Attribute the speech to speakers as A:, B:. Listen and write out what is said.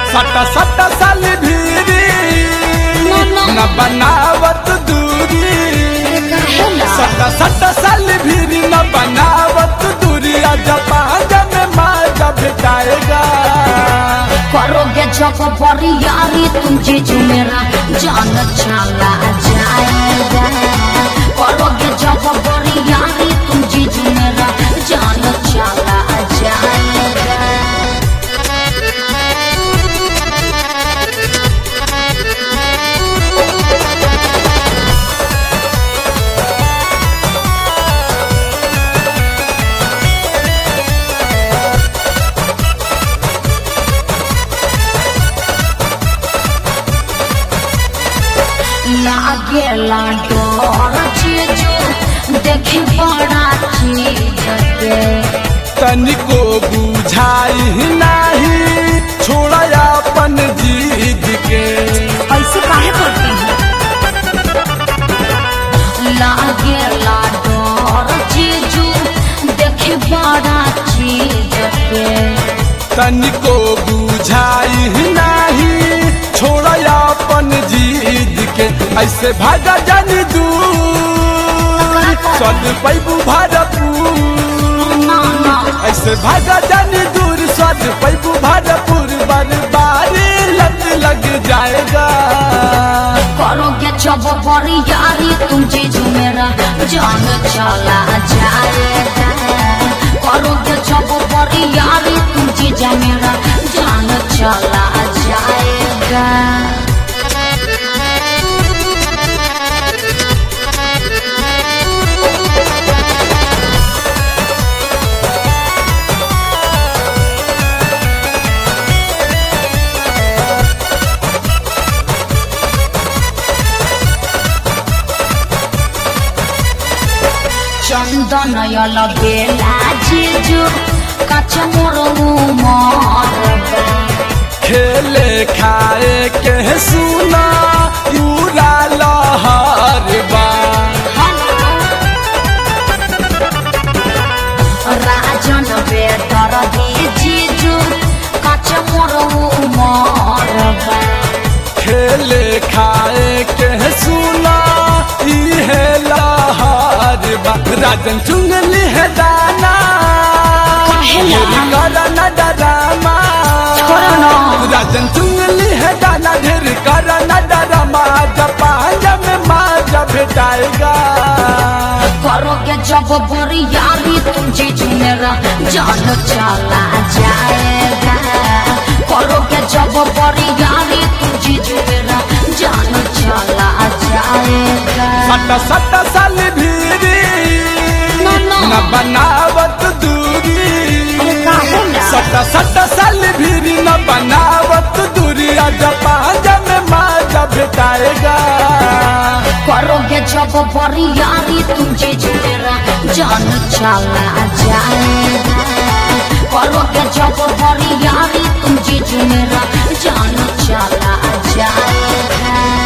A: सटा सटा साल भीरी न बनावत दूरी सटा सटा साल भीरी न बनावत दूरी आजा पाजा में माजा भेटाएगा
B: करोगे जब बड़ी यारी तुम जीजू मेरा जान चला जाएगा करोगे जब बड़ी यारी तुम जीजू मेरा जान चला जाएगा लागेला डर जीजू देखी बड़ा चीज के
A: तनिको बुझाई नहीं छोड़ा अपन जीद के
B: ऐसे काहे करती है लागेला डर जीजू देखी बड़ा चीज के
A: तनिको बुझाई नहीं छोड़ा अपन जीद के ऐसे भागा जानी दूर सद पैबू भरपूर ऐसे भागा जानी दूर सद पैबू भरपूर बर्बादी लग लग जाएगा
B: करोगे जब बड़ी यारी तुम जीजू मेरा जान चला जाएगा करोगे जब बड़ी यारी तुम जीजा मेरा जान चला जाएगा चंदन यल बेला जीजू कच मोर
A: खेले खाए के सुना पूरा लहर बा
B: राजन बेटर जीजू कच मोर
A: खेले खाए के सुना इहे लहर बा राजन चुंगली है दाना करना डरामा राजन चुंगली है दाना ढेर करना डरामा पांजा में माजा भेटाएगा
B: करोगे जब बड़ी यारी तुम जीजू मेरा जान चला जाएगा करोगे जब बड़ी यारी तुम जीजू मेरा जान चला जाएगा
A: सटा सटा साल भीरी न बनावत दूरी सटा सटा साल भीरी न बनावत दूरी आजा पाजा में माजा भेटाएगा
B: करोगे जब बड़ी यारी तुम जीजू मेरा जान चला जाएगा करोगे जब बड़ी यारी तुम जीजू मेरा जान चला जाएगा।